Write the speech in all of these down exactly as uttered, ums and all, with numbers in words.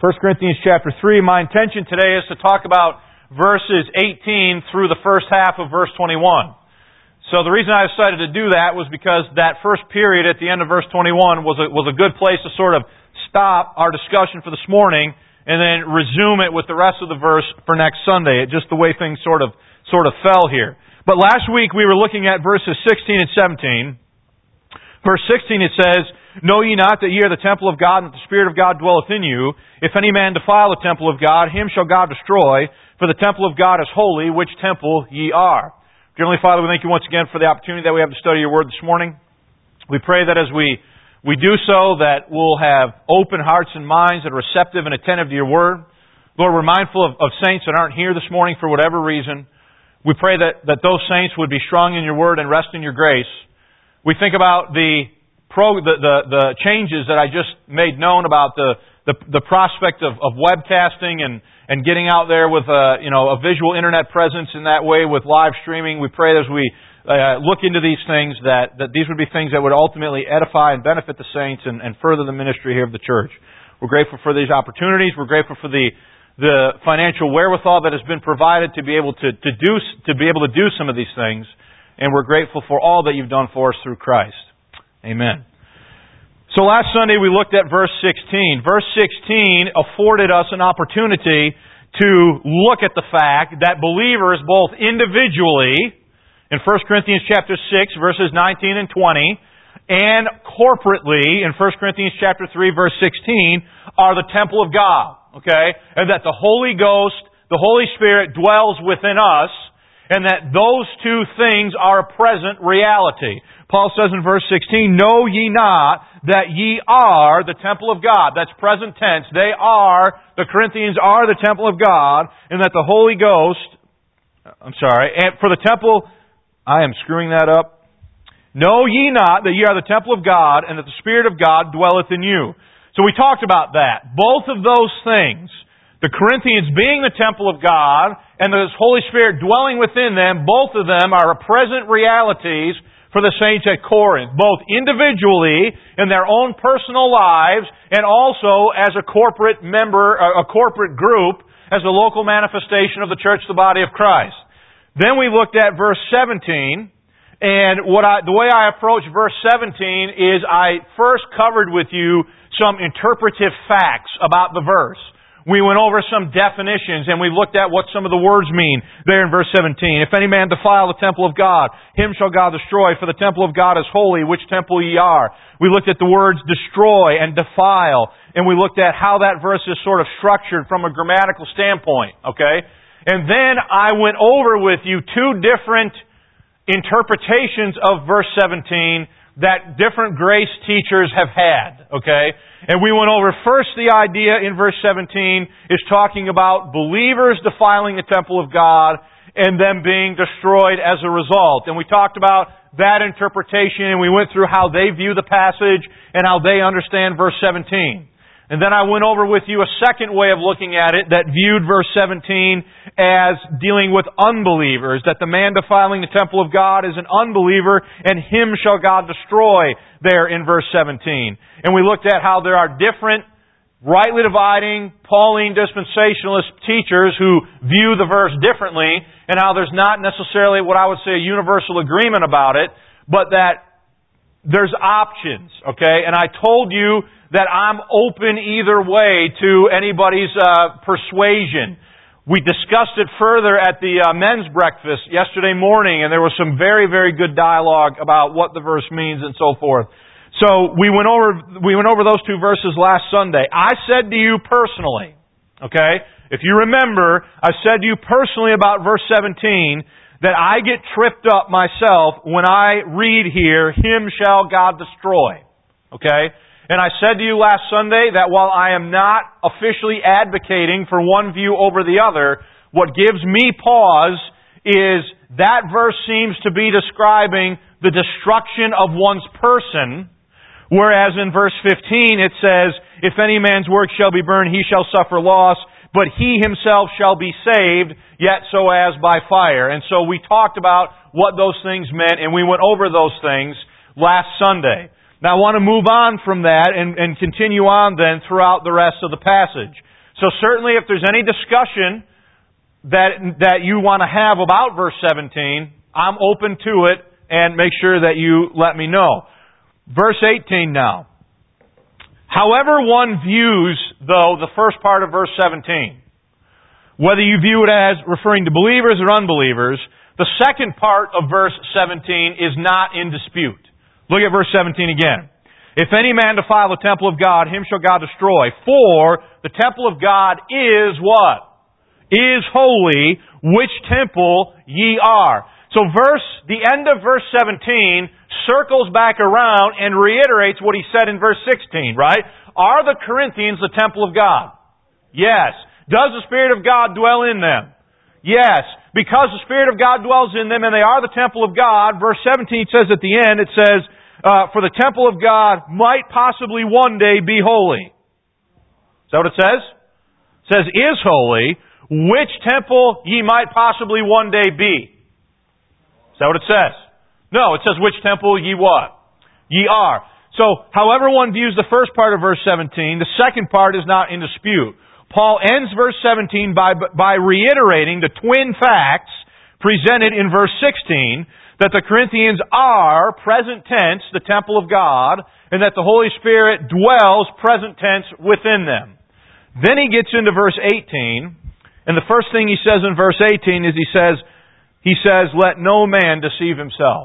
First Corinthians chapter three. My intention today is to talk about verses eighteen through the first half of verse twenty-one. So the reason I decided to do that was because that first period at the end of verse twenty-one was a, was a good place to sort of stop our discussion for this morning and then resume it with the rest of the verse for next Sunday. It just the way things sort of sort of fell here. But last week we were looking at verses sixteen and seventeen. Verse sixteen it says, "Know ye not that ye are the temple of God, and that the Spirit of God dwelleth in you? If any man defile the temple of God, him shall God destroy. For the temple of God is holy, which temple ye are." Dearly Father, we thank you once again for the opportunity that we have to study your Word this morning. We pray that as we, we do so, that we'll have open hearts and minds that are receptive and attentive to your Word. Lord, we're mindful of, of saints that aren't here this morning for whatever reason. We pray that, that those saints would be strong in your Word and rest in your grace. We think about the Pro, the, the, the changes that I just made known about the, the, the prospect of, of webcasting and, and getting out there with a, you know, a visual internet presence in that way with live streaming. We pray as we uh, look into these things that, that these would be things that would ultimately edify and benefit the saints and, and further the ministry here of the church. We're grateful for these opportunities. We're grateful for the, the financial wherewithal that has been provided to be able to, to do, to be able to do some of these things. And we're grateful for all that you've done for us through Christ. Amen. So last Sunday we looked at verse sixteen. Verse sixteen afforded us an opportunity to look at the fact that believers both individually, in First Corinthians chapter six, verses nineteen and twenty, and corporately, in First Corinthians chapter three, verse sixteen, are the temple of God. Okay? And that the Holy Ghost, the Holy Spirit dwells within us, and that those two things are a present reality. Paul says in verse sixteen, "Know ye not that ye are the temple of God." That's present tense. They are, the Corinthians are the temple of God, and that the Holy Ghost, I'm sorry, and for the temple, I am screwing that up. "Know ye not that ye are the temple of God, and that the Spirit of God dwelleth in you." So we talked about that. Both of those things, the Corinthians being the temple of God, and the Holy Spirit dwelling within them, both of them are present realities for the saints at Corinth, both individually in their own personal lives and also as a corporate member, a corporate group, as a local manifestation of the church, the body of Christ. Then we looked at verse seventeen, and what I, the way I approach verse seventeen is I first covered with you some interpretive facts about the verse. We went over some definitions and we looked at what some of the words mean there in verse seventeen. "If any man defile the temple of God, him shall God destroy, for the temple of God is holy, which temple ye are." We looked at the words destroy and defile, and we looked at how that verse is sort of structured from a grammatical standpoint, okay? And then I went over with you two different interpretations of verse seventeen that different grace teachers have had, okay? And we went over first the idea in verse seventeen is talking about believers defiling the temple of God and them being destroyed as a result. And we talked about that interpretation and we went through how they view the passage and how they understand verse seventeen. And then I went over with you a second way of looking at it that viewed verse seventeen as dealing with unbelievers, that the man defiling the temple of God is an unbeliever, and him shall God destroy there in verse seventeen. And we looked at how there are different rightly dividing Pauline dispensationalist teachers who view the verse differently, and how there's not necessarily what I would say a universal agreement about it, but that there's options, okay? And I told you that I'm open either way to anybody's uh, persuasion. We discussed it further at the uh, men's breakfast yesterday morning, and there was some very, very good dialogue about what the verse means and so forth. So we went over we went over those two verses last Sunday. I said to you personally, okay, if you remember, I said to you personally about verse seventeen that I get tripped up myself when I read here, "Him shall God destroy." Okay? And I said to you last Sunday that while I am not officially advocating for one view over the other, what gives me pause is that verse seems to be describing the destruction of one's person, whereas in verse fifteen it says, "If any man's work shall be burned, he shall suffer loss, but he himself shall be saved, yet so as by fire." And so we talked about what those things meant, and we went over those things last Sunday. Now I want to move on from that and, and continue on then throughout the rest of the passage. So certainly if there's any discussion that that you want to have about verse seventeen, I'm open to it, and make sure that you let me know. Verse eighteen now. However one views, though, the first part of verse seventeen, whether you view it as referring to believers or unbelievers, the second part of verse seventeen is not in dispute. Look at verse seventeen again. If any man defile the temple of God, him shall God destroy. For the temple of God is what? Is holy, which temple ye are. So verse, the end of verse seventeen circles back around and reiterates what he said in verse sixteen, right? Are the Corinthians the temple of God? Yes. Does the Spirit of God dwell in them? Yes. Because the Spirit of God dwells in them and they are the temple of God, verse seventeen says at the end, it says, uh, for the temple of God might possibly one day be holy. Is that what it says? It says, is holy, which temple ye might possibly one day be. Is that what it says? No, it says which temple ye what? Ye are. So, however one views the first part of verse seventeen, the second part is not in dispute. Paul ends verse seventeen by, by reiterating the twin facts presented in verse sixteen, that the Corinthians are, present tense, the temple of God, and that the Holy Spirit dwells, present tense, within them. Then he gets into verse eighteen, and the first thing he says in verse eighteen is he says, he says, let no man deceive himself.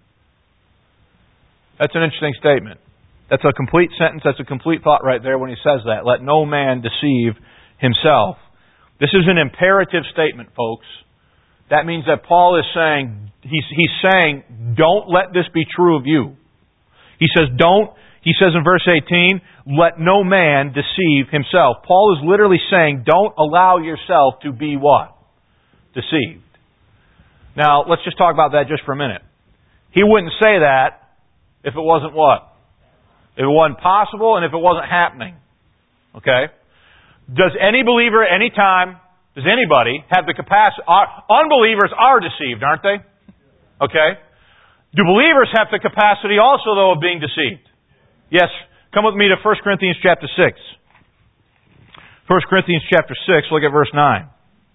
That's an interesting statement. That's a complete sentence, that's a complete thought right there when he says that. Let no man deceive himself. This is an imperative statement, folks. That means that Paul is saying, he's, he's saying, don't let this be true of you. He says, don't, he says in verse eighteen, let no man deceive himself. Paul is literally saying, don't allow yourself to be what? Deceived. Now, let's just talk about that just for a minute. He wouldn't say that if it wasn't what? If it wasn't possible and if it wasn't happening. Okay? Does any believer at any time, does anybody have the capacity? Are, unbelievers are deceived, aren't they? Okay? Do believers have the capacity also, though, of being deceived? Yes. Come with me to First Corinthians chapter six. First Corinthians chapter six, look at verse nine.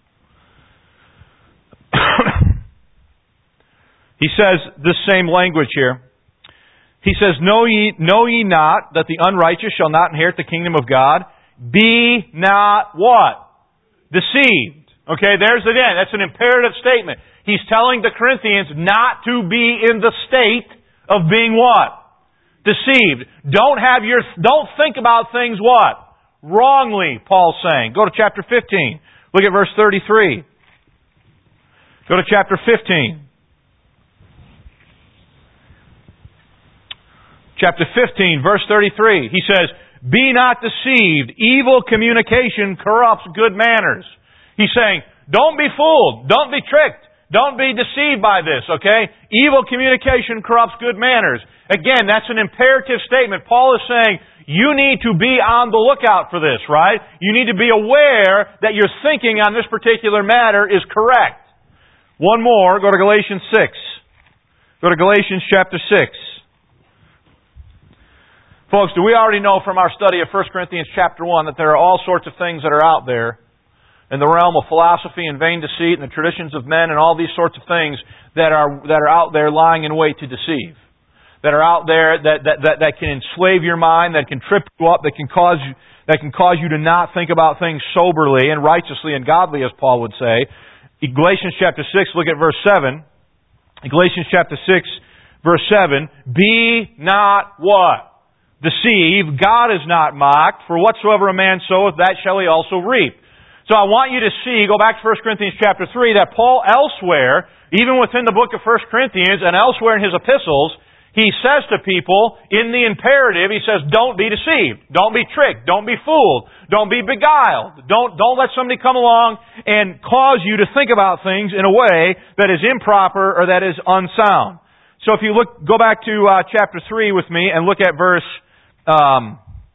He says this same language here. He says, Know ye, know ye not that the unrighteous shall not inherit the kingdom of God? Be not what? Deceived. Okay, there's it again. That's an imperative statement. He's telling the Corinthians not to be in the state of being what? Deceived. Don't have your, don't think about things what? Wrongly, Paul's saying. Go to chapter fifteen. Look at verse thirty-three. Go to chapter fifteen. Chapter fifteen, verse thirty-three. He says, be not deceived. Evil communication corrupts good manners. He's saying, don't be fooled. Don't be tricked. Don't be deceived by this, okay? Evil communication corrupts good manners. Again, that's an imperative statement. Paul is saying, you need to be on the lookout for this, right? You need to be aware that your thinking on this particular matter is correct. One more, go to Galatians six. Go to Galatians chapter six. Folks, do we already know from our study of First Corinthians chapter one that there are all sorts of things that are out there in the realm of philosophy and vain deceit and the traditions of men and all these sorts of things that are that are out there lying in wait to deceive. That are out there that, that, that, that can enslave your mind, that can trip you up, that can cause you, that can cause you to not think about things soberly and righteously and godly, as Paul would say. In Galatians chapter six, look at verse seven. In Galatians chapter six, verse seven, be not what? Deceive, God is not mocked, for whatsoever a man soweth, that shall he also reap. So I want you to see, go back to First Corinthians chapter three, that Paul elsewhere, even within the book of First Corinthians and elsewhere in his epistles, he says to people, in the imperative, he says, don't be deceived, don't be tricked, don't be fooled, don't be beguiled, don't, don't let somebody come along and cause you to think about things in a way that is improper or that is unsound. So if you look, go back to uh, chapter three with me and look at verse Um,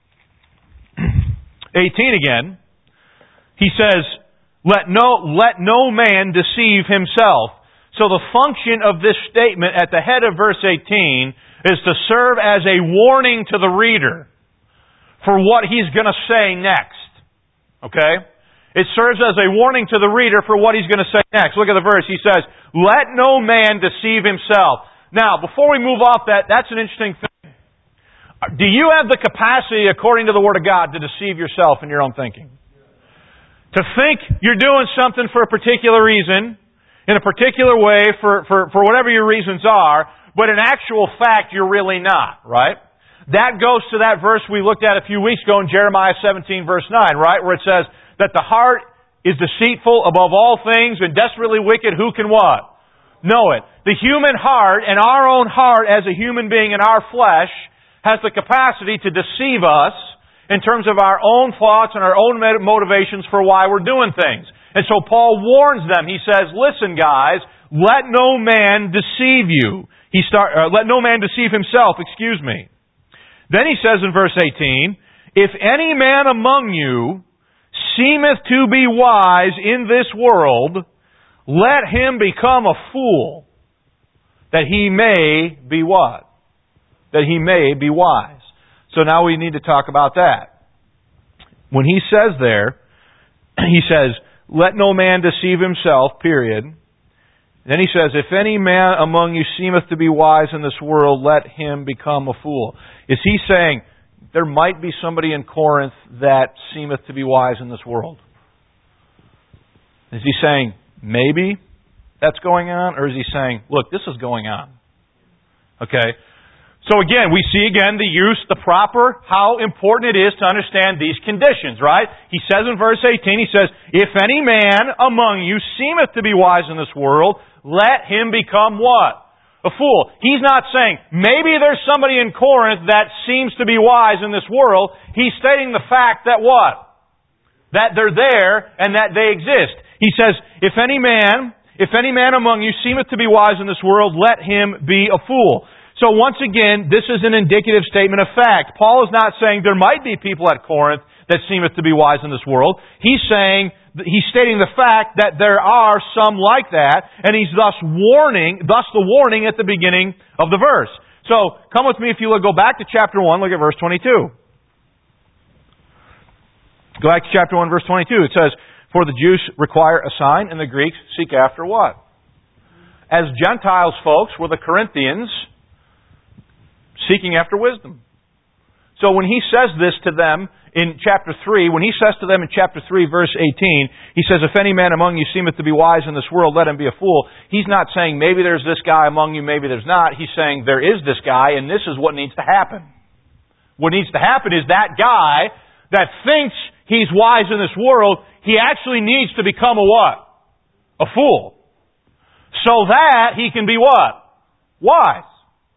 eighteen again. He says, let no, let no man deceive himself. So the function of this statement at the head of verse eighteen, is to serve as a warning to the reader for what he's going to say next. Okay? It serves as a warning to the reader for what he's going to say next. Look at the verse. He says, "Let no man deceive himself." Now, before we move off that, that's an interesting thing. Do you have the capacity, according to the Word of God, to deceive yourself in your own thinking? To think you're doing something for a particular reason, in a particular way, for, for, for whatever your reasons are, but in actual fact, you're really not, right? That goes to that verse we looked at a few weeks ago in Jeremiah seventeen, verse nine, right? Where it says that the heart is deceitful above all things and desperately wicked. Who can what? Know it. The human heart and our own heart as a human being in our flesh has the capacity to deceive us in terms of our own thoughts and our own motivations for why we're doing things. And so Paul warns them. He says, listen guys, let no man deceive you. He start, uh, let no man deceive himself, excuse me. Then he says in verse eighteen, "If any man among you seemeth to be wise in this world, let him become a fool, that he may be what? That he may be wise." So now we need to talk about that. When he says there, he says, "Let no man deceive himself," period. Then he says, "If any man among you seemeth to be wise in this world, let him become a fool." Is he saying, there might be somebody in Corinth that seemeth to be wise in this world? Is he saying, maybe that's going on? Or is he saying, look, this is going on? Okay. So again, we see again the use, the proper, how important it is to understand these conditions, right? He says in verse eighteen, he says, "If any man among you seemeth to be wise in this world, let him become" what? A fool. He's not saying, maybe there's somebody in Corinth that seems to be wise in this world. He's stating the fact that what? That they're there and that they exist. He says, if any man, if any man among you seemeth to be wise in this world, let him be a fool. So once again, this is an indicative statement of fact. Paul is not saying there might be people at Corinth that seemeth to be wise in this world. He's saying, he's stating the fact that there are some like that, and he's thus warning, thus the warning at the beginning of the verse. So, come with me if you look, go back to chapter one, look at verse twenty-two. Go back to chapter one, verse twenty-two. It says, "For the Jews require a sign, and the Greeks seek after" what? As Gentiles folks were the Corinthians seeking after wisdom. So when he says this to them in chapter three, when he says to them in chapter three, verse eighteen, he says, "If any man among you seemeth to be wise in this world, let him be a fool." He's not saying maybe there's this guy among you, maybe there's not. He's saying there is this guy, and this is what needs to happen. What needs to happen is that guy that thinks he's wise in this world, he actually needs to become a what? A fool. So that he can be what? Wise.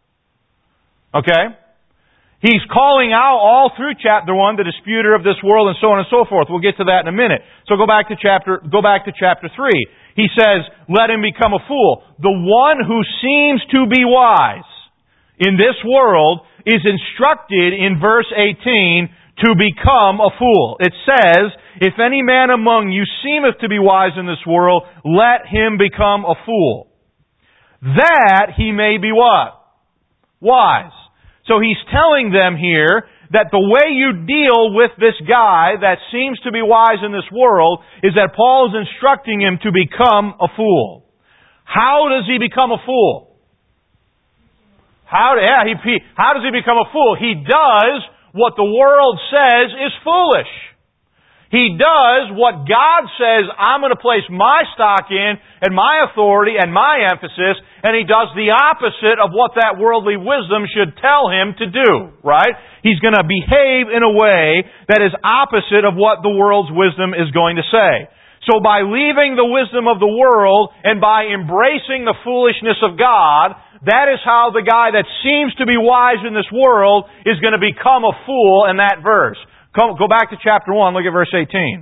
Okay? He's calling out all through chapter one the disputer of this world and so on and so forth. We'll get to that in a minute. So go back to chapter, go back to chapter three. He says, let him become a fool. The one who seems to be wise in this world is instructed in verse eighteen to become a fool. It says, if any man among you seemeth to be wise in this world, let him become a fool, that he may be what? Wise. So he's telling them here that the way you deal with this guy that seems to be wise in this world is that Paul is instructing him to become a fool. How does he become a fool? How, yeah, he, he, how does he become a fool? He does what the world says is foolish. He does what God says I'm going to place my stock in and my authority and my emphasis, and he does the opposite of what that worldly wisdom should tell him to do, right? He's going to behave in a way that is opposite of what the world's wisdom is going to say. So by leaving the wisdom of the world and by embracing the foolishness of God, that is how the guy that seems to be wise in this world is going to become a fool in that verse. Go back to chapter one, look at verse eighteen.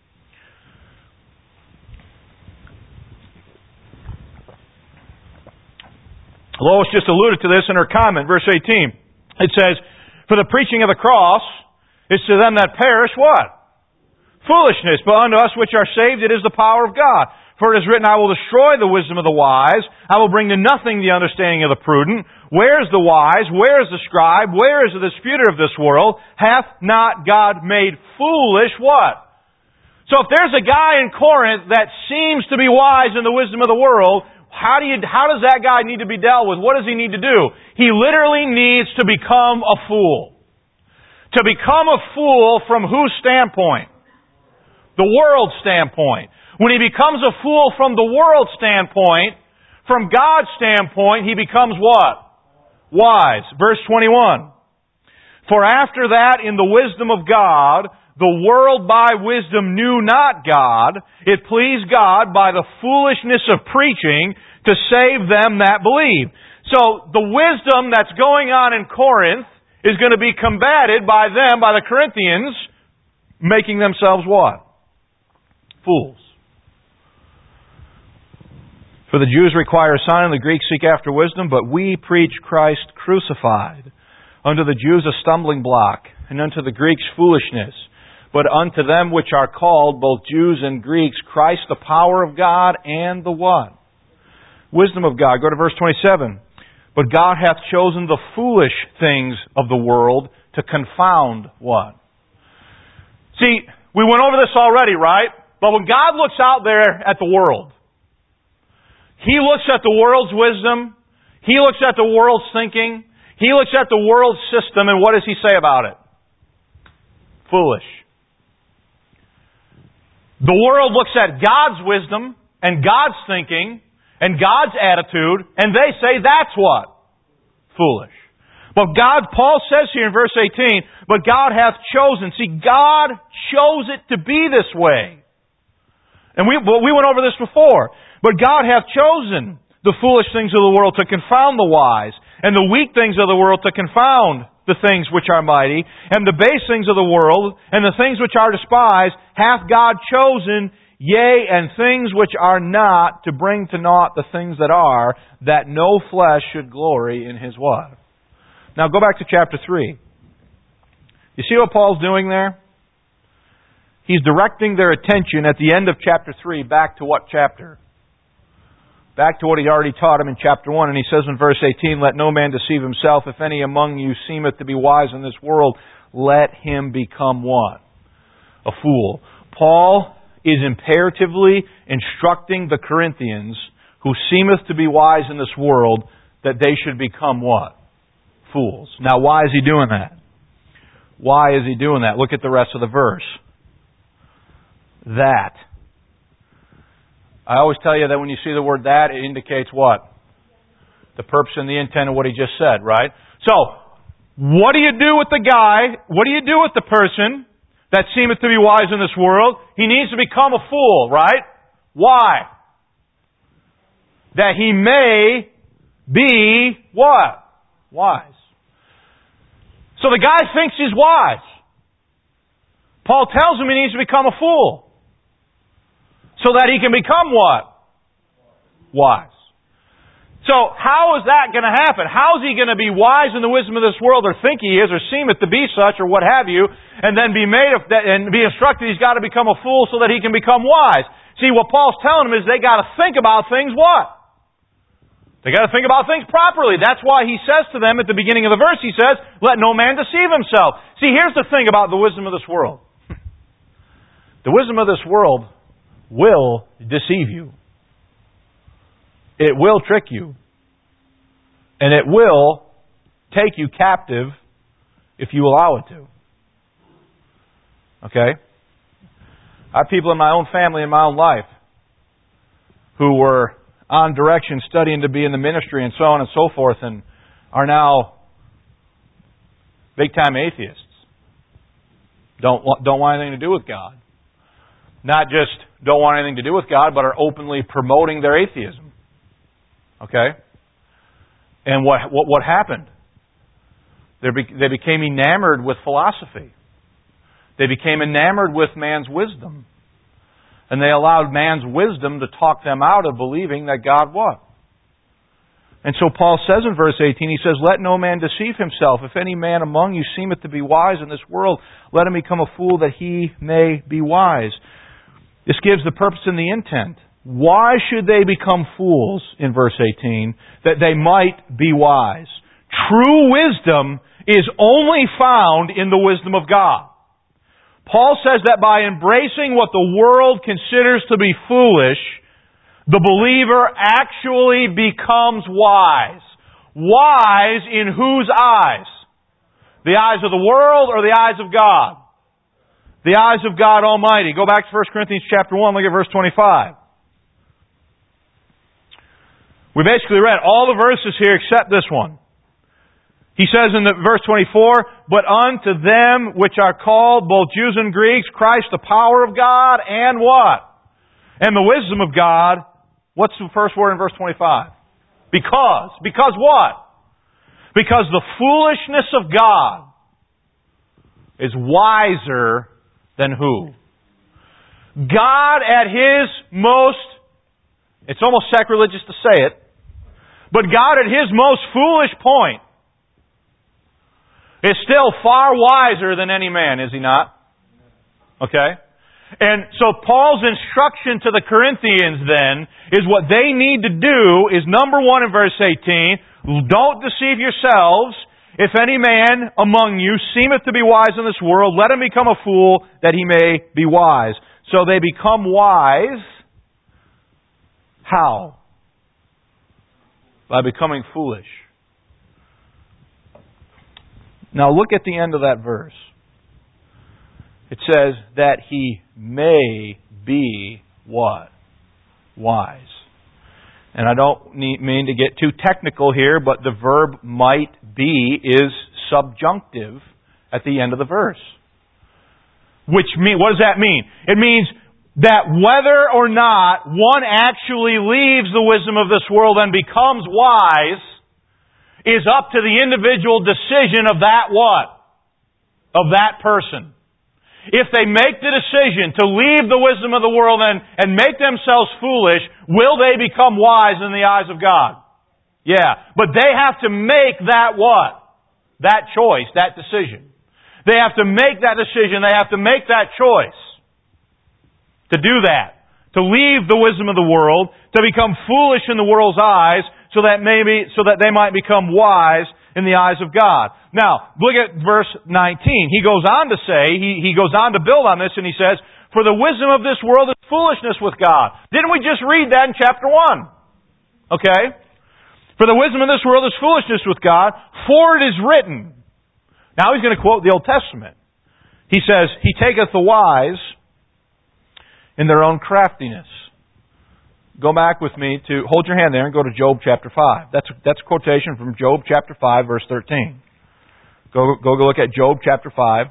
Lois just alluded to this in her comment, verse eighteen. It says, "For the preaching of the cross is to them that perish" what? "Foolishness, but unto us which are saved it is the power of God. For it is written, I will destroy the wisdom of the wise. I will bring to nothing the understanding of the prudent. Where is the wise? Where is the scribe? Where is the disputer of this world? Hath not God made foolish what? So if there's a guy in Corinth that seems to be wise in the wisdom of the world, how do you, how does that guy need to be dealt with? What does he need to do? He literally needs to become a fool. To become a fool from whose standpoint? The world's standpoint. When he becomes a fool from the world's standpoint, from God's standpoint, he becomes what? Wise. Verse twenty-one. For after that, in the wisdom of God, the world by wisdom knew not God. It pleased God by the foolishness of preaching to save them that believe. So the wisdom that's going on in Corinth is going to be combated by them, by the Corinthians, making themselves what? Fools. For the Jews require a sign, and the Greeks seek after wisdom, but we preach Christ crucified. Unto the Jews a stumbling block, and unto the Greeks foolishness. But unto them which are called, both Jews and Greeks, Christ the power of God and the what? Wisdom of God. Go to verse twenty-seven. But God hath chosen the foolish things of the world to confound what? See, we went over this already, right? But when God looks out there at the world, He looks at the world's wisdom. He looks at the world's thinking. He looks at the world's system, and what does He say about it? Foolish. The world looks at God's wisdom and God's thinking and God's attitude, and they say that's what? Foolish. But God, Paul says here in verse eighteen, but God hath chosen. See, God chose it to be this way. And we, we went over this before. But God hath chosen the foolish things of the world to confound the wise, and the weak things of the world to confound the things which are mighty, and the base things of the world, and the things which are despised, hath God chosen, yea, and things which are not, to bring to naught the things that are, that no flesh should glory in his what? Now go back to chapter three. You see what Paul's doing there? He's directing their attention at the end of chapter three back to what chapter? Back to what he already taught him in chapter one. And he says in verse eighteen, let no man deceive himself. If any among you seemeth to be wise in this world, let him become what? A fool. Paul is imperatively instructing the Corinthians, who seemeth to be wise in this world, that they should become what? Fools. Now why is he doing that? Why is he doing that? Look at the rest of the verse. That. I always tell you that when you see the word that, it indicates what? The purpose and the intent of what he just said, right? So, what do you do with the guy? What do you do with the person that seemeth to be wise in this world? He needs to become a fool, right? Why? That he may be what? Wise. So the guy thinks he's wise. Paul tells him he needs to become a fool. So that he can become what? Wise. So how is that going to happen? How is he going to be wise in the wisdom of this world, or think he is, or seemeth to be such, or what have you, and then be made of, and be instructed he's got to become a fool so that he can become wise? See, what Paul's telling them is they got to think about things what? They got to think about things properly. That's why he says to them at the beginning of the verse, he says, let no man deceive himself. See, here's the thing about the wisdom of this world. The wisdom of this world will deceive you. It will trick you. And it will take you captive if you allow it to. Okay? I have people in my own family, in my own life, who were on direction, studying to be in the ministry and so on and so forth, and are now big-time atheists. Don't, don't want anything to do with God. Not just don't want anything to do with God, but are openly promoting their atheism. Okay? And what what, what happened? They, be, they became enamored with philosophy. They became enamored with man's wisdom. And they allowed man's wisdom to talk them out of believing that God what? And so Paul says in verse eighteen, he says, let no man deceive himself. If any man among you seemeth to be wise in this world, let him become a fool that he may be wise. This gives the purpose and the intent Why should they become fools, in verse eighteen, that they might be wise? True wisdom is only found in the wisdom of God. Paul says that by embracing what the world considers to be foolish, the believer actually becomes wise. Wise in whose eyes? The eyes of the world or the eyes of God? The eyes of God Almighty. Go back to First Corinthians chapter one, look at verse twenty-five. We basically read all the verses here except this one. He says in the verse twenty-four, "But unto them which are called, both Jews and Greeks, Christ the power of God and what? And the wisdom of God." What's the first word in verse twenty-five? Because. Because what? Because the foolishness of God is wiser than who? God at His most, it's almost sacrilegious to say it, but God at His most foolish point is still far wiser than any man, is He not? Okay? And so Paul's instruction to the Corinthians then is what they need to do is number one in verse eighteen, don't deceive yourselves. If any man among you seemeth to be wise in this world, let him become a fool that he may be wise. So they become wise. How? By becoming foolish. Now look at the end of that verse. It says that he may be what? Wise. And I don't need, mean to get too technical here, but the verb might be is subjunctive at the end of the verse. Which mean, what does that mean? It means that whether or not one actually leaves the wisdom of this world and becomes wise is up to the individual decision of that what? Of that person. If they make the decision to leave the wisdom of the world and, and make themselves foolish, will they become wise in the eyes of God? Yeah. But they have to make that what? That choice, that decision. They have to make that decision. They have to make that choice. To do that. To leave the wisdom of the world, to become foolish in the world's eyes, so that maybe, so that they might become wise in the eyes of God. Now, look at verse nineteen. He goes on to say, he, he goes on to build on this, and he says, "For the wisdom of this world is foolishness with God." Didn't we just read that in chapter one? Okay? "For the wisdom of this world is foolishness with God, for it is written." Now he's going to quote the Old Testament. He says, "He taketh the wise in their own craftiness." Go back with me to, hold your hand there and go to Job chapter five. That's, that's a quotation from Job chapter five, verse thirteen. Go, go, go look at Job chapter five.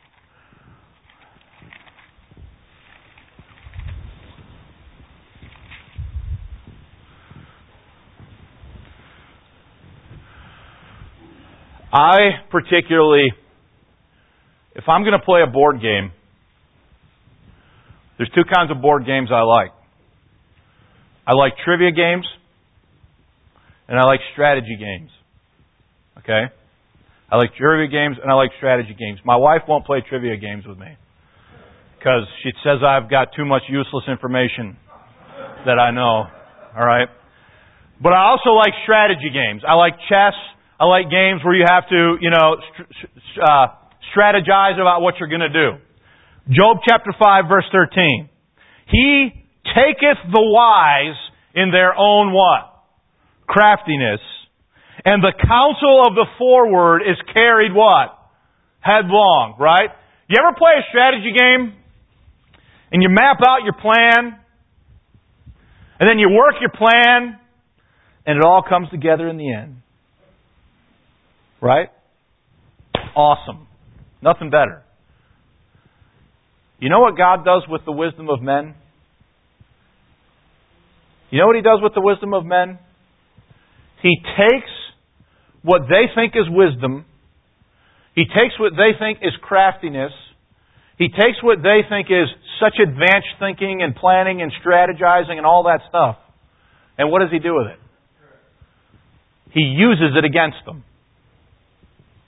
I particularly, if I'm going to play a board game, there's two kinds of board games I like. I like trivia games, and I like strategy games. Okay? I like trivia games, and I like strategy games. My wife won't play trivia games with me, because she says I've got too much useless information that I know. Alright? But I also like strategy games. I like chess. I like games where you have to, you know, st- uh, strategize about what you're going to do. Job chapter five, verse thirteen. He taketh the wise in their own what? Craftiness. And the counsel of the forward is carried what? Headlong, right? You ever play a strategy game? And you map out your plan? And then you work your plan? And it all comes together in the end. Right? Awesome. Nothing better. You know what God does with the wisdom of men? You know what He does with the wisdom of men? He takes what they think is wisdom. He takes what they think is craftiness. He takes what they think is such advanced thinking and planning and strategizing and all that stuff. And what does He do with it? He uses it against them.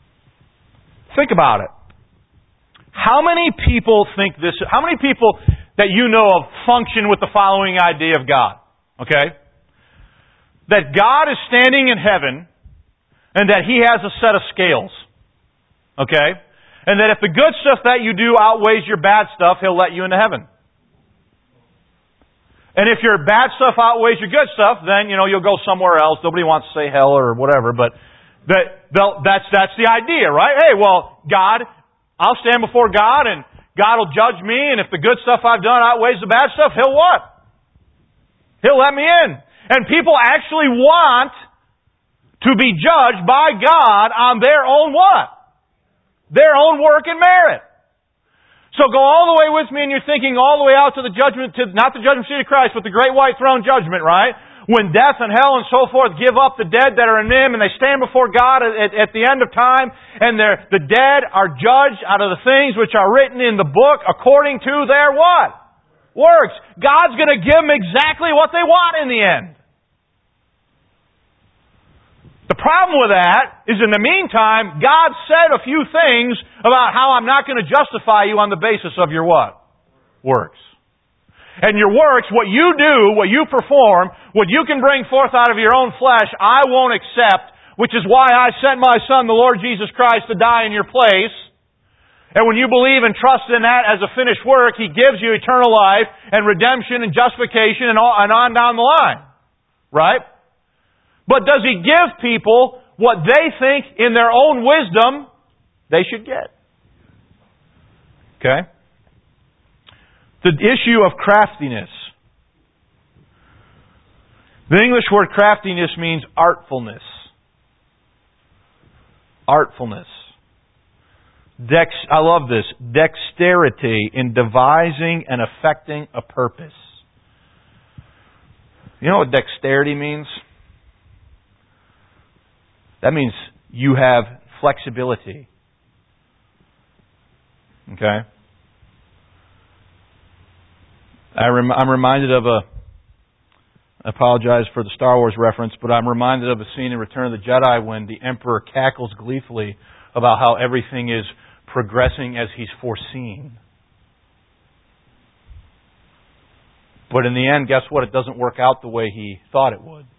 Think about it. How many people think this? How many people, that you know of function with the following idea of God. Okay? That God is standing in heaven and that He has a set of scales. Okay? And that if the good stuff that you do outweighs your bad stuff, He'll let you into heaven. And if your bad stuff outweighs your good stuff, then, you know, you'll go somewhere else. Nobody wants to say hell or whatever, but that, that's, that's the idea, right? Hey, well, God, I'll stand before God and God will judge me, and if the good stuff I've done outweighs the bad stuff, He'll what? He'll let me in. And people actually want to be judged by God on their own what? Their own work and merit. So go all the way with me, and you're thinking all the way out to the judgment, to not the judgment seat of Christ, but the great white throne judgment, right? When death and hell and so forth give up the dead that are in them, and they stand before God at, at the end of time, and the dead are judged out of the things which are written in the book according to their what? Works. God's going to give them exactly what they want in the end. The problem with that is in the meantime, God said a few things about how I'm not going to justify you on the basis of your what? Works. And your works, what you do, what you perform, what you can bring forth out of your own flesh, I won't accept, which is why I sent my Son, the Lord Jesus Christ, to die in your place. And when you believe and trust in that as a finished work, He gives you eternal life and redemption and justification and, all, and on down the line. Right? But does He give people what they think in their own wisdom they should get? Okay? The issue of craftiness. The English word craftiness means artfulness. Artfulness. Dex, I love this. Dexterity in devising and effecting a purpose. You know what dexterity means? That means you have flexibility. Okay? I rem- I'm reminded of a... I apologize for the Star Wars reference, but I'm reminded of a scene in Return of the Jedi when the Emperor cackles gleefully about how everything is progressing as he's foreseen. But in the end, guess what? It doesn't work out the way he thought it would.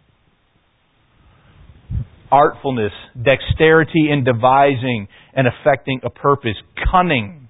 Artfulness, dexterity in devising and effecting a purpose, cunning.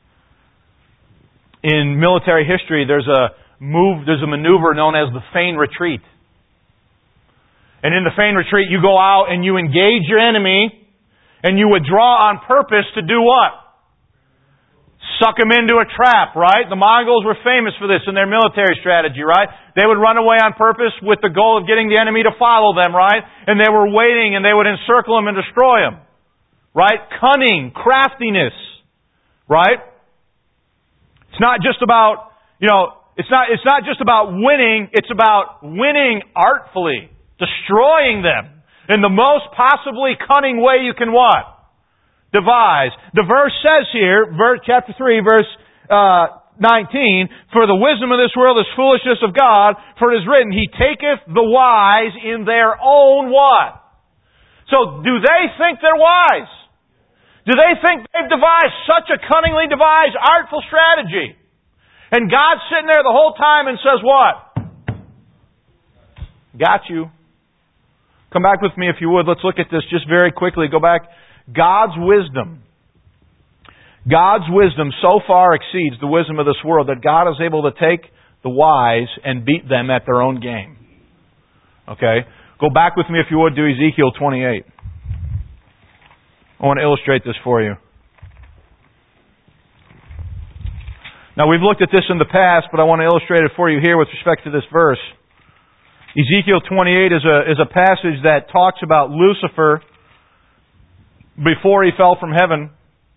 In military history, there's a move, there's a maneuver known as the feign retreat. And in the feign retreat, you go out and you engage your enemy, and you withdraw on purpose to do what? Suck them into a trap, right? The Mongols were famous for this in their military strategy, right? They would run away on purpose with the goal of getting the enemy to follow them, right? And they were waiting and they would encircle them and destroy them. Right? Cunning, craftiness. Right? It's not just about, you know, it's not, it's not just about winning, it's about winning artfully. Destroying them in the most possibly cunning way you can what? Devise. The verse says here, verse, chapter three, verse uh, nineteen, for the wisdom of this world is foolishness of God, for it is written, He taketh the wise in their own what? So, do they think they're wise? Do they think they've devised such a cunningly devised, artful strategy? And God's sitting there the whole time and says what? Got you. Come back with me if you would. Let's look at this just very quickly. Go back. God's wisdom. God's wisdom so far exceeds the wisdom of this world that God is able to take the wise and beat them at their own game. Okay? Go back with me if you would to Ezekiel twenty-eight. I want to illustrate this for you. Now we've looked at this in the past, but I want to illustrate it for you here with respect to this verse. Ezekiel twenty-eight is a, is a passage that talks about Lucifer before he fell from heaven.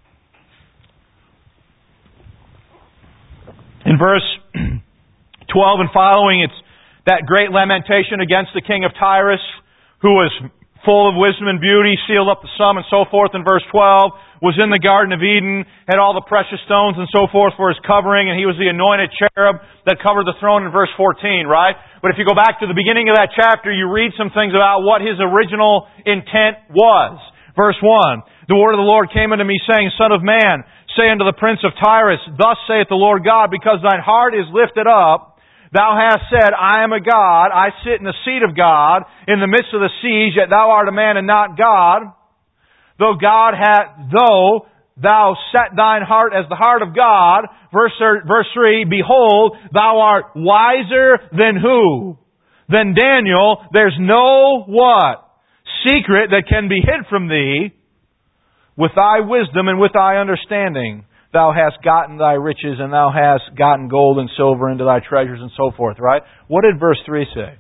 In verse twelve and following, it's that great lamentation against the king of Tyrus, who was full of wisdom and beauty, sealed up the sum and so forth. In verse twelve, was in the Garden of Eden, had all the precious stones and so forth for his covering, and he was the anointed cherub that covered the throne in verse fourteen, right? But if you go back to the beginning of that chapter, you read some things about what his original intent was. Verse one, the word of the Lord came unto me, saying, Son of man, say unto the prince of Tyrus, Thus saith the Lord God, because thine heart is lifted up, thou hast said, I am a God, I sit in the seat of God, in the midst of the seas, yet thou art a man and not God. Though God hath, though thou set thine heart as the heart of God, verse, verse three, Behold, thou art wiser than who? Than Daniel. There's no what? Secret that can be hid from thee. With thy wisdom and with thy understanding, thou hast gotten thy riches, and thou hast gotten gold and silver into thy treasures, and so forth, right? What did verse three say?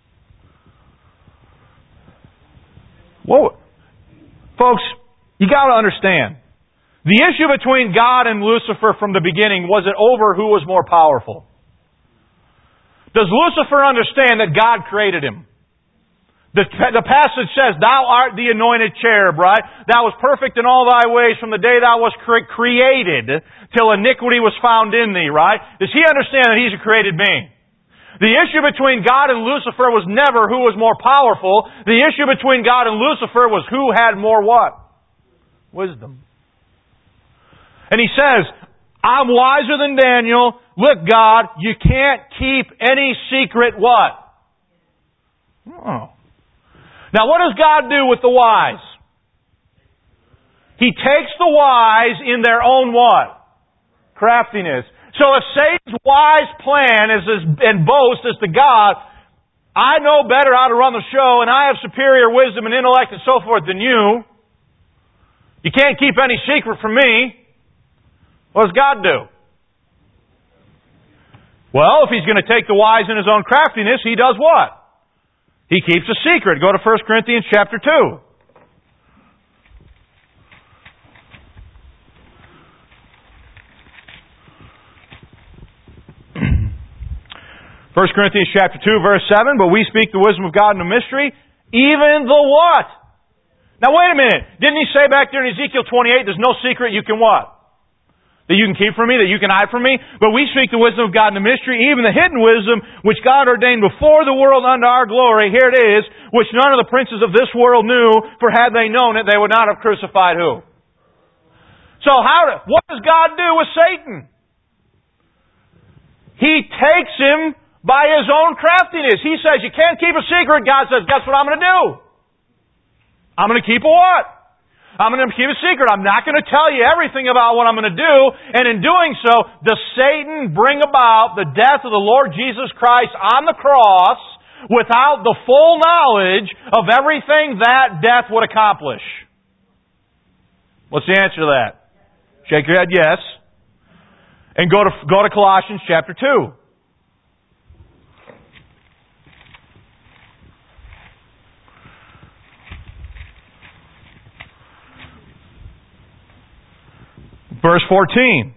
Whoa. Folks, you got to understand. The issue between God and Lucifer from the beginning was it over who was more powerful. Does Lucifer understand that God created him? The, the passage says, Thou art the anointed cherub, right? Thou was perfect in all thy ways from the day thou was cre- created till iniquity was found in thee, right? Does he understand that he's a created being? The issue between God and Lucifer was never who was more powerful. The issue between God and Lucifer was who had more what? Wisdom. And he says, I'm wiser than Daniel. Look, God, you can't keep any secret what? Oh. Now, what does God do with the wise? He takes the wise in their own what? Craftiness. So if Satan's wise plan is as, and boast is to God, I know better how to run the show and I have superior wisdom and intellect and so forth than you. You can't keep any secret from me. What does God do? Well, if He's going to take the wise in His own craftiness, He does what? He keeps a secret. Go to First Corinthians chapter two. First Corinthians chapter two, verse seven, But we speak the wisdom of God in a mystery, even the what? Now wait a minute. Didn't He say back there in Ezekiel twenty-eight, there's no secret you can what? That you can keep from me, that you can hide from me. But we speak the wisdom of God in the mystery, even the hidden wisdom, which God ordained before the world unto our glory. Here it is, which none of the princes of this world knew, for had they known it, they would not have crucified who? So how, what does God do with Satan? He takes him by his own craftiness. He says, you can't keep a secret. God says, guess what I'm going to do? I'm going to keep a what? I'm going to keep a secret. I'm not going to tell you everything about what I'm going to do. And in doing so, does Satan bring about the death of the Lord Jesus Christ on the cross without the full knowledge of everything that death would accomplish? What's the answer to that? Shake your head, yes. And go to, go to Colossians chapter two. Verse fourteen.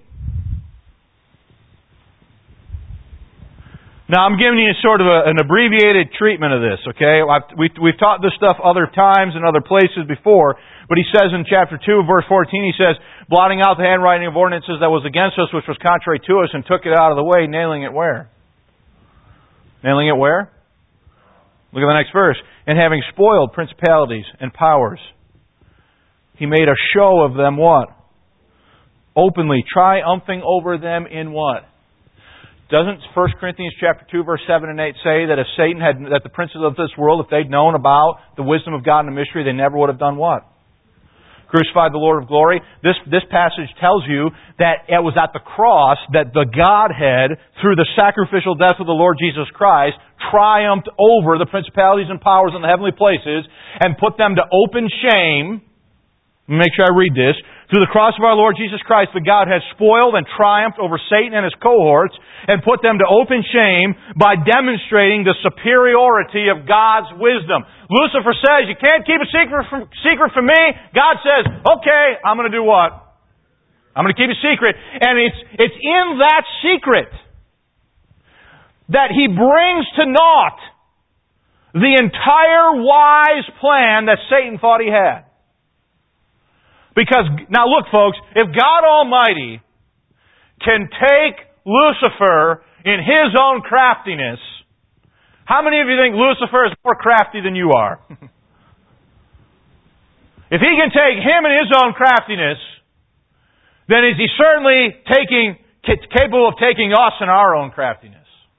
Now I'm giving you sort of a, an abbreviated treatment of this, okay? I've, we, we've taught this stuff other times and other places before, but he says in chapter two, verse fourteen, he says, blotting out the handwriting of ordinances that was against us, which was contrary to us, and took it out of the way, nailing it where? Nailing it where? Look at the next verse. And having spoiled principalities and powers, He made a show of them what? Openly, triumphing over them in what? Doesn't First Corinthians chapter two, verse seven and eight say that if Satan had, that the princes of this world, if they'd known about the wisdom of God and the mystery, they never would have done what? Crucified the Lord of glory. This, this passage tells you that it was at the cross that the Godhead, through the sacrificial death of the Lord Jesus Christ, triumphed over the principalities and powers in the heavenly places and put them to open shame. Let me make sure I read this. Through the cross of our Lord Jesus Christ, the God has spoiled and triumphed over Satan and his cohorts and put them to open shame by demonstrating the superiority of God's wisdom. Lucifer says, you can't keep a secret from, secret from me. God says, okay, I'm going to do what? I'm going to keep a secret. And it's, it's in that secret that He brings to naught the entire wise plan that Satan thought he had. Because, now look folks, if God Almighty can take Lucifer in His own craftiness, how many of you think Lucifer is more crafty than you are? If He can take him in his own craftiness then is He certainly taking, capable of taking us in our own craftiness.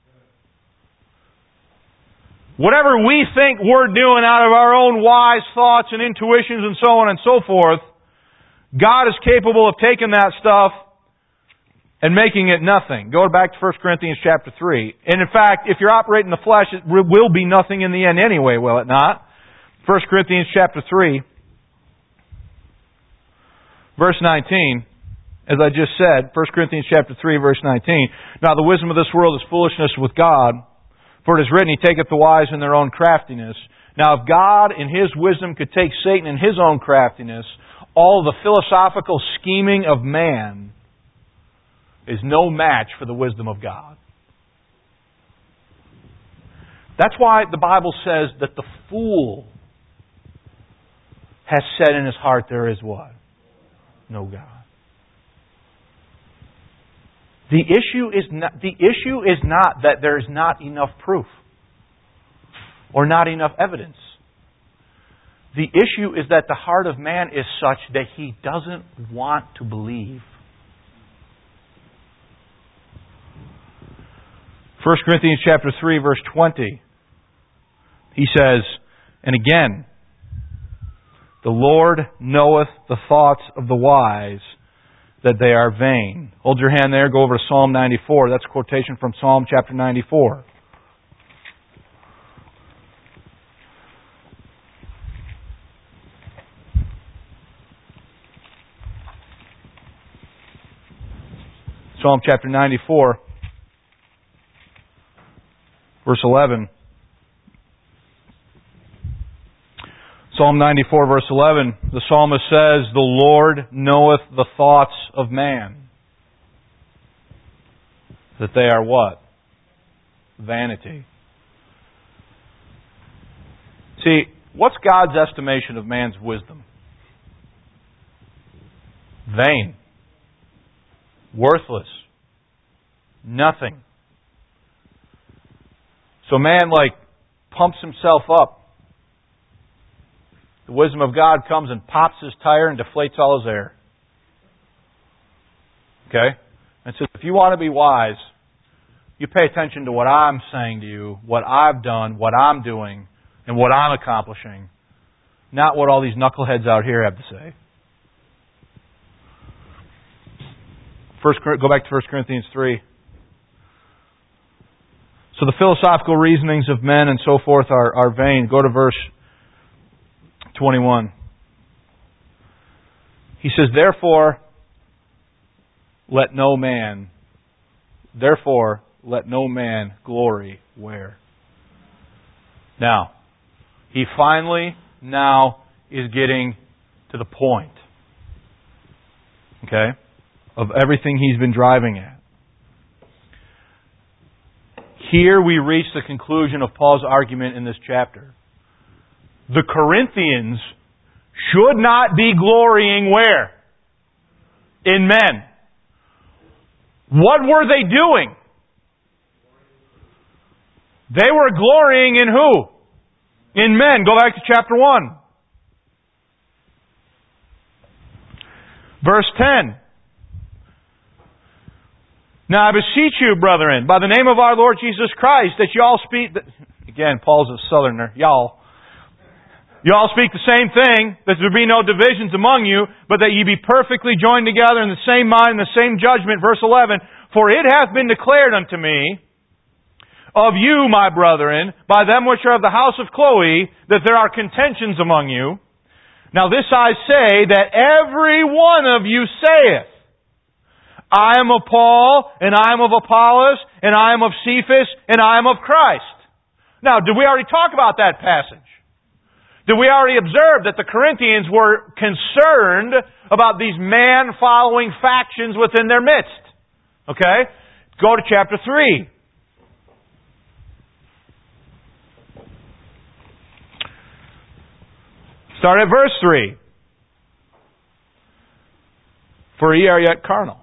Whatever we think we're doing out of our own wise thoughts and intuitions and so on and so forth, God is capable of taking that stuff and making it nothing. Go back to First Corinthians chapter three. And in fact, if you're operating the flesh, it will be nothing in the end anyway, will it not? First Corinthians chapter three, verse nineteen. As I just said, First Corinthians chapter three, verse nineteen. Now the wisdom of this world is foolishness with God. For it is written, He taketh the wise in their own craftiness. Now if God in His wisdom could take Satan in his own craftiness, all the philosophical scheming of man is no match for the wisdom of God. That's why the Bible says that the fool has said in his heart, there is what? No God. The issue is not, the issue is not that there is not enough proof or not enough evidence. The issue is that the heart of man is such that he doesn't want to believe. First Corinthians chapter three, verse twenty. He says, and again, the Lord knoweth the thoughts of the wise, that they are vain. Hold your hand there, go over to Psalm ninety-four. That's a quotation from Psalm chapter ninety-four. Psalm chapter ninety-four, verse eleven. Psalm ninety-four, verse eleven, the psalmist says, the Lord knoweth the thoughts of man, that they are what? Vanity. See, what's God's estimation of man's wisdom? Vain. Worthless. Nothing. So man, like, pumps himself up. The wisdom of God comes and pops his tire and deflates all his air. Okay? And so if you want to be wise, you pay attention to what I'm saying to you, what I've done, what I'm doing, and what I'm accomplishing. Not what all these knuckleheads out here have to say. First, go back to First Corinthians three. So the philosophical reasonings of men and so forth are, are vain. Go to verse twenty-one. He says, therefore, let no man, therefore, let no man glory where? Now, he finally now is getting to the point, okay, of everything he's been driving at. Here we reach the conclusion of Paul's argument in this chapter. The Corinthians should not be glorying where? In men. What were they doing? They were glorying in who? In men. Go back to chapter one. Verse ten. Now I beseech you, brethren, by the name of our Lord Jesus Christ, that y'all speak... Again, Paul's a southerner. Y'all. You all speak the same thing, that there be no divisions among you, but that ye be perfectly joined together in the same mind and the same judgment. Verse eleven, for it hath been declared unto me of you, my brethren, by them which are of the house of Chloe, that there are contentions among you. Now this I say, that every one of you saith, I am of Paul, and I am of Apollos, and I am of Cephas, and I am of Christ. Now, did we already talk about that passage? Did we already observe that the Corinthians were concerned about these man-following factions within their midst? Okay? Go to chapter three. Start at verse three. For ye are yet carnal.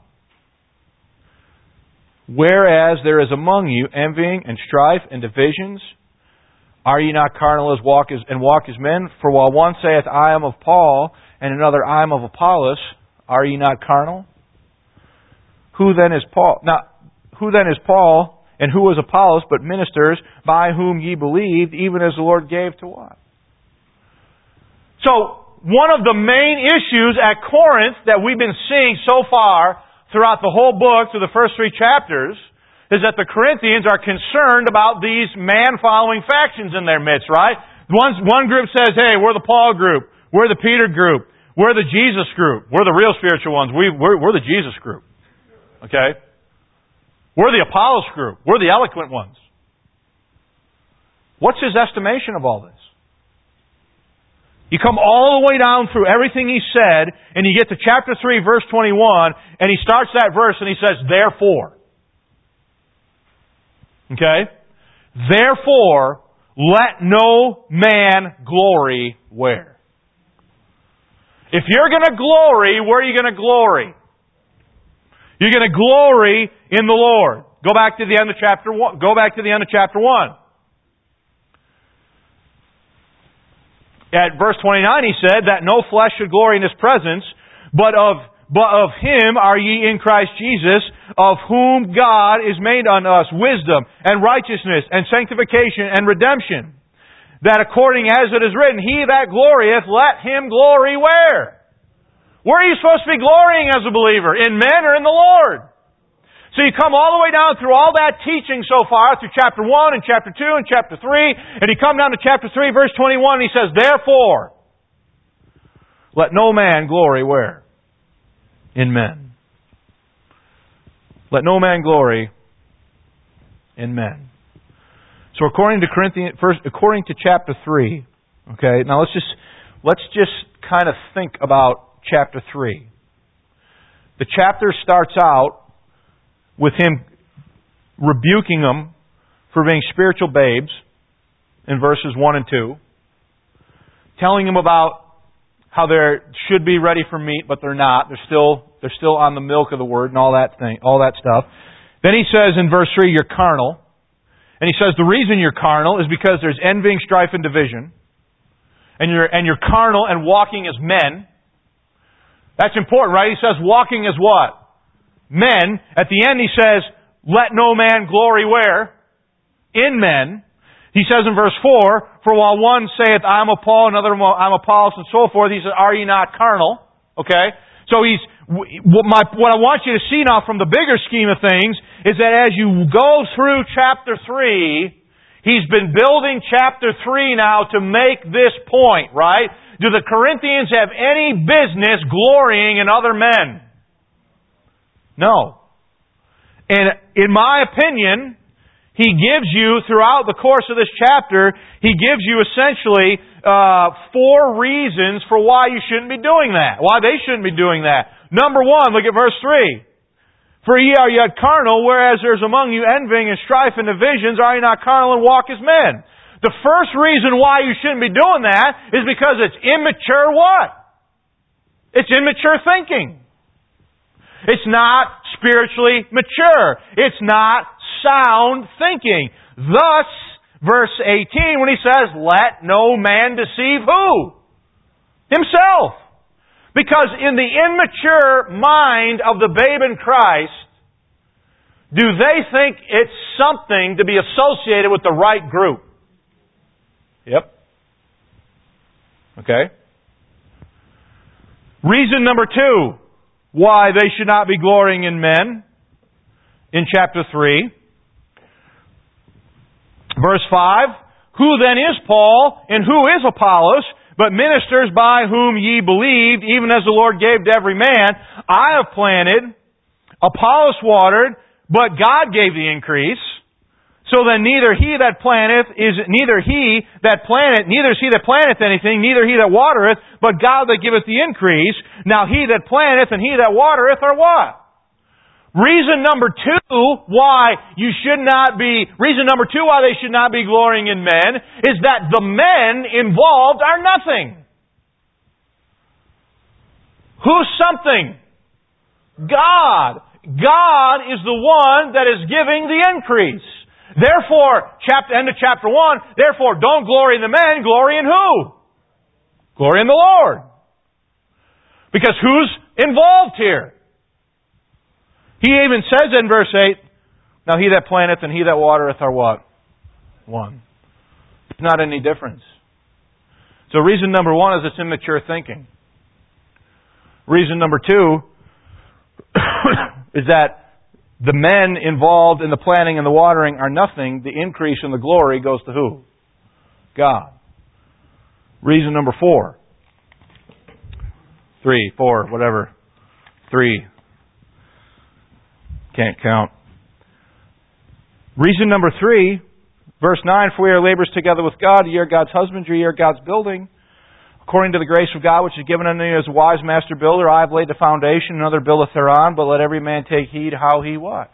Whereas there is among you envying and strife and divisions, are ye not carnal as walk as, and walk as men? For while one saith, I am of Paul, and another, I am of Apollos, are ye not carnal? Who then is Paul? Now, who then is Paul, and who is Apollos, but ministers by whom ye believed, even as the Lord gave to what? So, one of the main issues at Corinth that we've been seeing so far throughout the whole book, through the first three chapters, is that the Corinthians are concerned about these man-following factions in their midst, right? One, one group says, hey, we're the Paul group, we're the Peter group, we're the Jesus group, we're the real spiritual ones, we, we're, we're the Jesus group. Okay? We're the Apollos group. We're the eloquent ones. What's his estimation of all this? You come all the way down through everything he said, and you get to chapter three, verse twenty-one, and he starts that verse and he says, therefore. Okay? Therefore, let no man glory where? If you're going to glory, where are you going to glory? You're going to glory in the Lord. Go back to the end of chapter one. Go back to the end of chapter one. At verse twenty-nine, he said that no flesh should glory in His presence, but of but of Him are ye in Christ Jesus, of whom God is made unto us wisdom and righteousness and sanctification and redemption. That according as it is written, He that glorieth, let him glory where? Where are you supposed to be glorying as a believer? In men or in the Lord? So you come all the way down through all that teaching so far, through chapter one and chapter two and chapter three, and you come down to chapter three, verse twenty-one, and he says, therefore, let no man glory where? In men. Let no man glory in men. So according to Corinthians, first, according to chapter three, okay, now let's just, let's just kind of think about chapter three. The chapter starts out with him rebuking them for being spiritual babes in verses one and two, telling them about how they should be ready for meat, but they're not. They're still they're still on the milk of the word and all that thing, all that stuff. Then he says in verse three, you're carnal. And he says the reason you're carnal is because there's envying, strife, and division. And you're and you're carnal and walking as men. That's important, right? He says walking as what? Men. At the end he says, let no man glory where? In men. He says in verse four, for while one saith, I'm of Paul, another I'm Apollos, and so forth, he says, are ye not carnal? Okay? So he's, what, my, what I want you to see now from the bigger scheme of things is that as you go through chapter three, he's been building chapter three now to make this point, right? Do the Corinthians have any business glorying in other men? No. And in my opinion, he gives you, throughout the course of this chapter, he gives you essentially uh, four reasons for why you shouldn't be doing that. Why they shouldn't be doing that. Number one, look at verse three. For ye are yet carnal, whereas there's among you envying and strife and divisions, are ye not carnal and walk as men? The first reason why you shouldn't be doing that is because it's immature what? It's immature thinking. It's not spiritually mature. It's not sound thinking. Thus, verse eighteen, when he says, let no man deceive who? Himself. Because in the immature mind of the babe in Christ, do they think it's something to be associated with the right group? Yep. Okay. Reason number two why they should not be glorying in men in chapter three. Verse five. Who then is Paul and who is Apollos, but ministers by whom ye believed, even as the Lord gave to every man? I have planted, Apollos watered, but God gave the increase. So then neither he that planteth is neither he that planteth, neither is he that planteth anything, neither he that watereth, but God that giveth the increase. Now he that planteth and he that watereth are what? Reason number two why you should not be, reason number two why they should not be glorying in men is that the men involved are nothing. Who's something? God. God is the one that is giving the increase. Therefore, chapter, end of chapter one, therefore don't glory in the men, glory in who? Glory in the Lord. Because who's involved here? He even says in verse eight, now he that planteth and he that watereth are what? One. It's not any difference. So reason number one is it's immature thinking. Reason number two is that the men involved in the planting and the watering are nothing. The increase in the glory goes to who? God. Reason number four. Three, four, whatever. Three. Can't count. Reason number three, verse nine, for we are laborers together with God. Ye are God's husbandry, ye are God's building. According to the grace of God which is given unto you as a wise master builder, I have laid the foundation, another buildeth thereon, but let every man take heed how he what?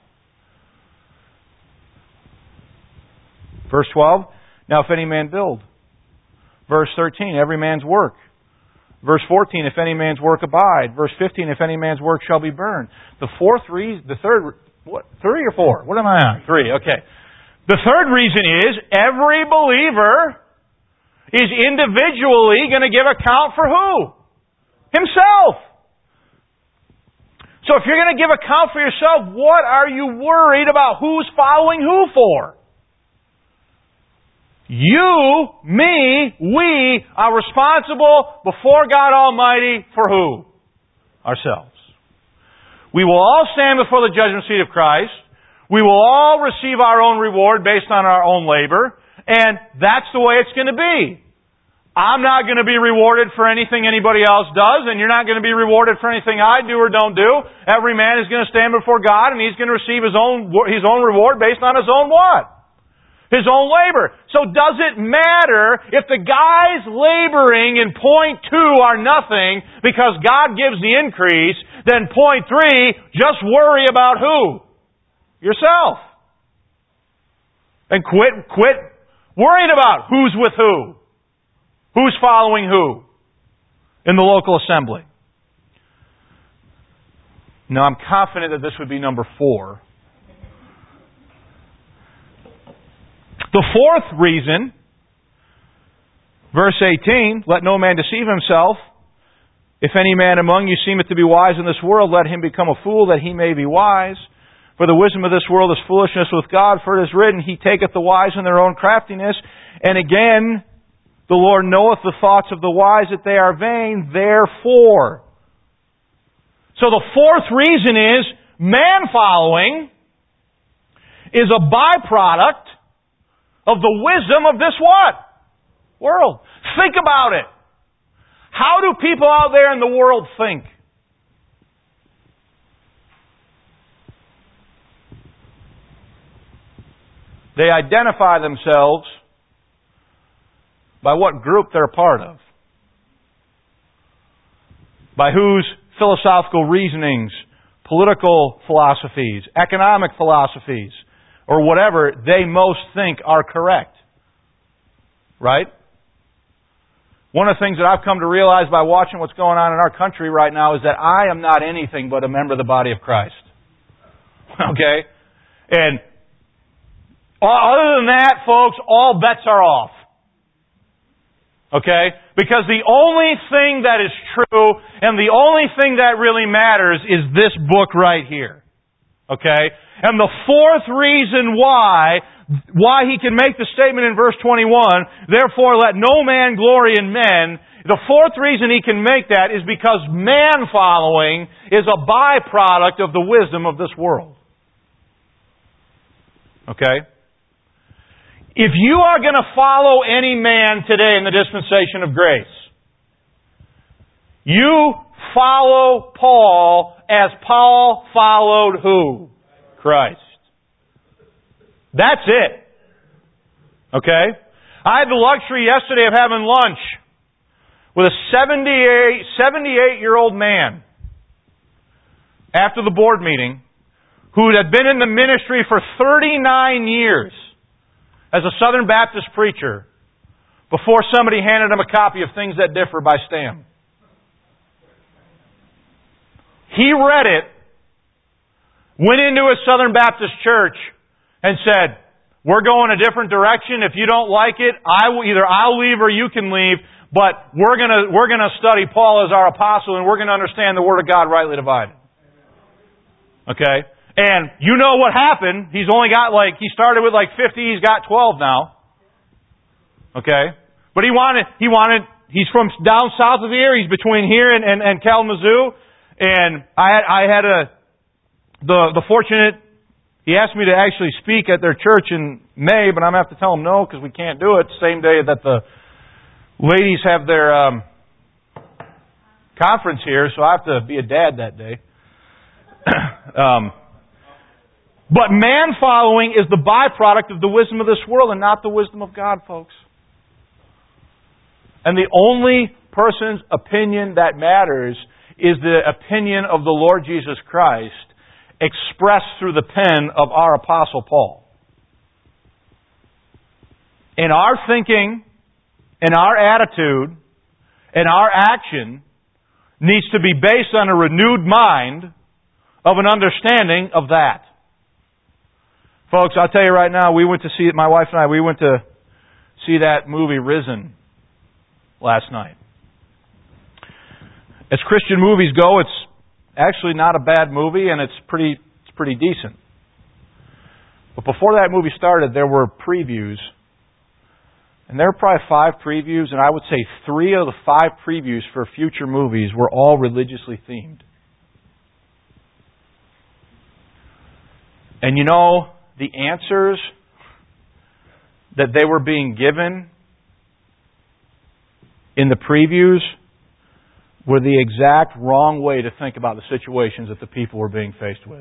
Verse twelve, now if any man build. Verse thirteen, every man's work. Verse fourteen, if any man's work abide. Verse fifteen, if any man's work shall be burned. The fourth reason, the third, what, three or four? What am I on? Three, okay. The third reason is every believer is individually going to give account for who? Himself. So if you're going to give account for yourself, what are you worried about who's following who for? You, me, we are responsible before God Almighty for who? Ourselves. We will all stand before the judgment seat of Christ. We will all receive our own reward based on our own labor. And that's the way it's going to be. I'm not going to be rewarded for anything anybody else does, and you're not going to be rewarded for anything I do or don't do. Every man is going to stand before God, and he's going to receive his own, his own reward based on his own what? His own labor. So does it matter if the guys laboring in point two are nothing because God gives the increase, then point three, just worry about who? Yourself. And quit, quit worrying about who's with who. Who's following who in the local assembly. Now I'm confident that this would be number four. The fourth reason, verse eighteen, let no man deceive himself. If any man among you seemeth to be wise in this world, let him become a fool that he may be wise. For the wisdom of this world is foolishness with God, for it is written, He taketh the wise in their own craftiness. And again, the Lord knoweth the thoughts of the wise, that they are vain, therefore. So the fourth reason is, man following is a byproduct of the wisdom of this what? World. Think about it. How do people out there in the world think? They identify themselves by what group they're a part of. By whose philosophical reasonings, political philosophies, economic philosophies, or whatever they most think are correct. Right? One of the things that I've come to realize by watching what's going on in our country right now is that I am not anything but a member of the body of Christ. Okay? And other than that, folks, all bets are off. Okay? Because the only thing that is true and the only thing that really matters is this book right here. Okay? And the fourth reason why, why he can make the statement in verse twenty-one, therefore let no man glory in men, the fourth reason he can make that is because man following is a byproduct of the wisdom of this world. Okay? If you are going to follow any man today in the dispensation of grace, you follow Paul as Paul followed who? Christ. That's it. Okay? I had the luxury yesterday of having lunch with a seventy-eight, seventy-eight-year-old man after the board meeting who had been in the ministry for thirty-nine years as a Southern Baptist preacher before somebody handed him a copy of Things That Differ by Stam. He read it, went into a Southern Baptist church, and said, we're going a different direction. If you don't like it, I will, either I'll leave or you can leave, but we're going to we're going to study Paul as our apostle, and we're going to understand the Word of God rightly divided. Okay? And you know what happened. He's only got like, he started with like fifty, he's got twelve now. Okay? But he wanted, he wanted, he's from down south of here, he's between here and, and, and Kalamazoo. And I had, I had a, the, the fortunate, he asked me to actually speak at their church in May, but I'm going to have to tell him no, because we can't do it the same day that the ladies have their um, conference here, so I have to be a dad that day. um, but man following is the byproduct of the wisdom of this world and not the wisdom of God, folks. And the only person's opinion that matters is the opinion of the Lord Jesus Christ, expressed through the pen of our Apostle Paul. And our thinking, and our attitude, and our action needs to be based on a renewed mind of an understanding of that. Folks, I'll tell you right now, we went to see it, my wife and I, we went to see that movie Risen last night. As Christian movies go, it's actually not a bad movie, and it's pretty it's pretty decent. But before that movie started, there were previews. And there were probably five previews, and I would say three of the five previews for future movies were all religiously themed. And you know, the answers that they were being given in the previews were the exact wrong way to think about the situations that the people were being faced with.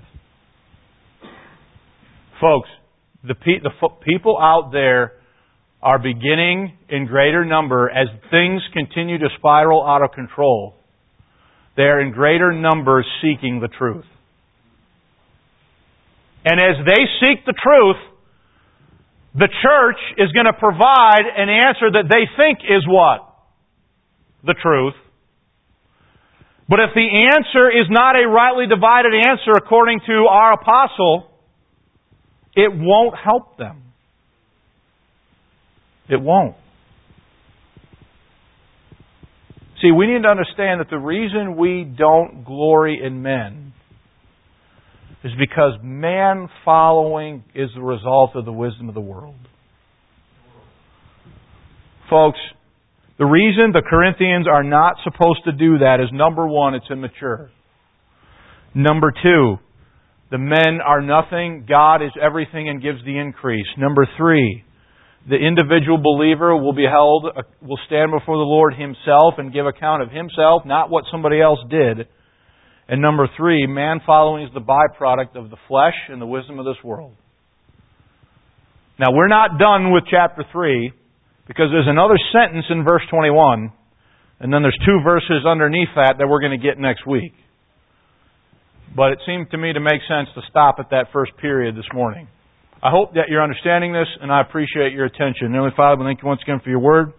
Folks, the, pe- the fo- people out there are beginning in greater number as things continue to spiral out of control. They are in greater numbers seeking the truth. And as they seek the truth, the church is going to provide an answer that they think is what? The truth. But if the answer is not a rightly divided answer according to our apostle, it won't help them. It won't. See, we need to understand that the reason we don't glory in men is because man following is the result of the wisdom of the world. Folks, the reason the Corinthians are not supposed to do that is, number one, it's immature. Number two, the men are nothing, God is everything and gives the increase. Number three, the individual believer will be held, will stand before the Lord Himself and give account of himself, not what somebody else did. And number three, man following is the byproduct of the flesh and the wisdom of this world. Now, we're not done with chapter three, because there's another sentence in verse twenty-one, and then there's two verses underneath that that we're going to get next week. But it seemed to me to make sense to stop at that first period this morning. I hope that you're understanding this, and I appreciate your attention. Heavenly Father, we thank you once again for your word.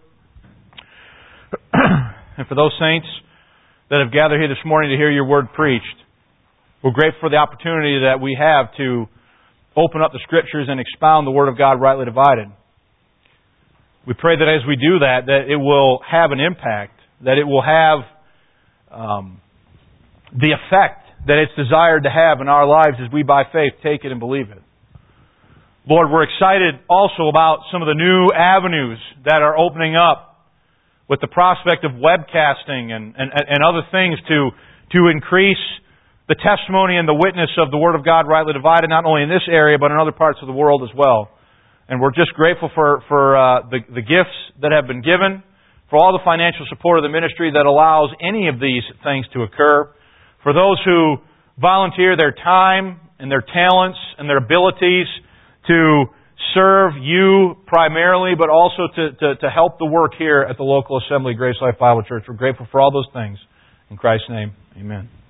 And for those saints that have gathered here this morning to hear your word preached, we're grateful for the opportunity that we have to open up the Scriptures and expound the Word of God rightly divided. We pray that as we do that, that it will have an impact, that it will have um, the effect that it's desired to have in our lives as we by faith take it and believe it. Lord, we're excited also about some of the new avenues that are opening up with the prospect of webcasting and, and, and other things to, to increase the testimony and the witness of the Word of God rightly divided, not only in this area, but in other parts of the world as well. And we're just grateful for, for uh, the, the gifts that have been given, for all the financial support of the ministry that allows any of these things to occur, for those who volunteer their time and their talents and their abilities to serve you primarily, but also to, to, to help the work here at the local assembly, Grace Life Bible Church. We're grateful for all those things. In Christ's name, amen.